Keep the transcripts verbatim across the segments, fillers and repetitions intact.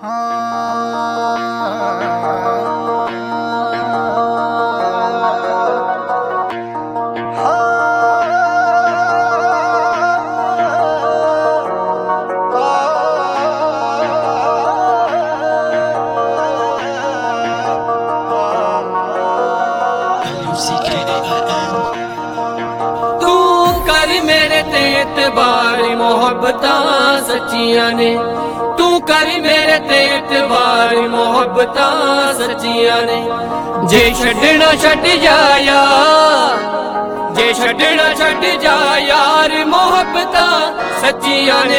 एतबार मोहब्बतां सच्चियां ने तू कर मेरे ते एतबार मोहब्बतां सच्चियां ने जे छड्डना छड्ड जा यार जे छड्डना छड्ड जा यार मोहब्बतां सच्चियां ने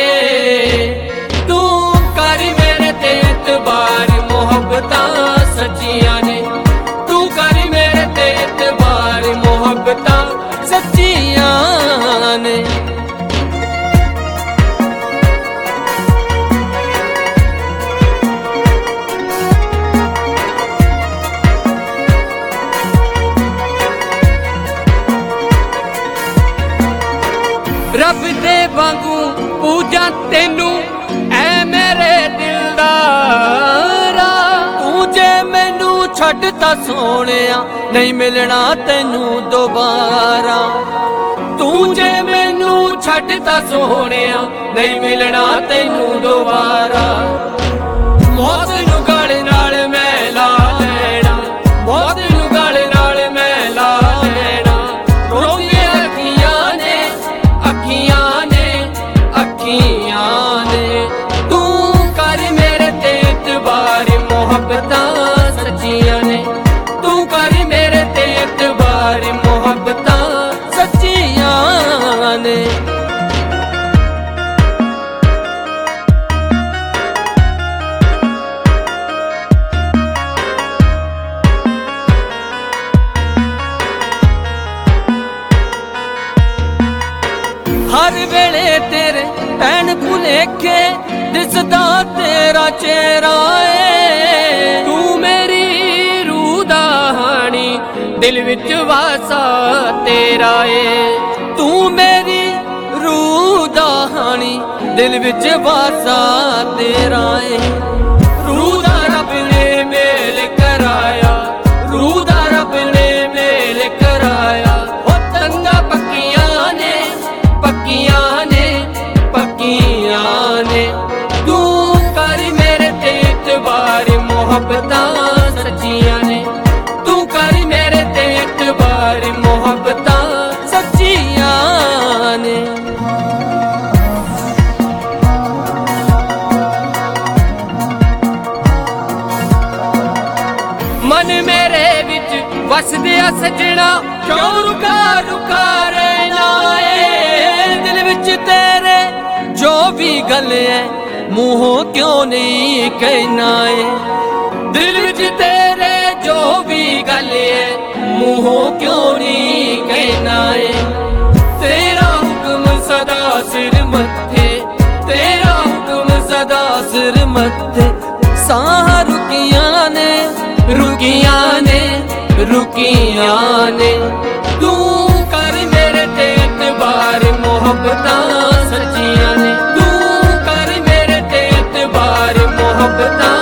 तू कर मेरे ते एतबार मोहब्बतां सच्चियां ने तू कर मेरे ते एतबार मोहब्बतां सच्चियां ने रब दे वांगू पूजा तेनू ऐ मेरे दिलदारा तू जे मैनू छड्डता सोहणिया नहीं मिलना तेनू दोबारा तू जे मैनू छड्डता सोहणिया नहीं मिलना तेनू दोबारा मौत नू गल नाल मैं ला लेना मौत नू गल नाल मैं ला लेना रोंदियां अखियां ने अखियां ने अखियां ने तू कर मेरे ते एतबार मोहब्बतां सच्चियां ने तू कर मेरे ते एतबार मोहब्बतां सच्चियां ने हर वेले तेरे भैन भुलेखे दिसदा तेरा चेहरा है तू मेरी रूह दा हानी दिल विच वासा तेरा है तू मेरी रूह दा हानी दिल विच वासा तेरा है रूह दा रब ने मेल कराया रूह दा रब ने मेल कराया ओ तंगा पक्कियां ने पक्कियां ने पक्कियां ने तू कर मेरे ते एतबार मोहब्बतां सच्चियां ने तू कर मेरे ते एतबार मोहब्बतां सच्चियां ने मन मेरे विच वसदिया सजना क्यों रुका रुका रहना है दिल विच तेरे जो भी गल है मुंहों क्यों नहीं कहना है दिल विच तेरे जो भी गल है मुंहों क्यों नहीं कहना है तेरा हुक्म सदा सिर मत्थे तेरा हुक्म सदा सिर मत्थे साह रुकियां ने रुकियां ने रुकियां ने तू कर मेरे ते एतबार मोहब्बतां सच्चियां ने तू कर मेरे ते एतबार मोहब्बतां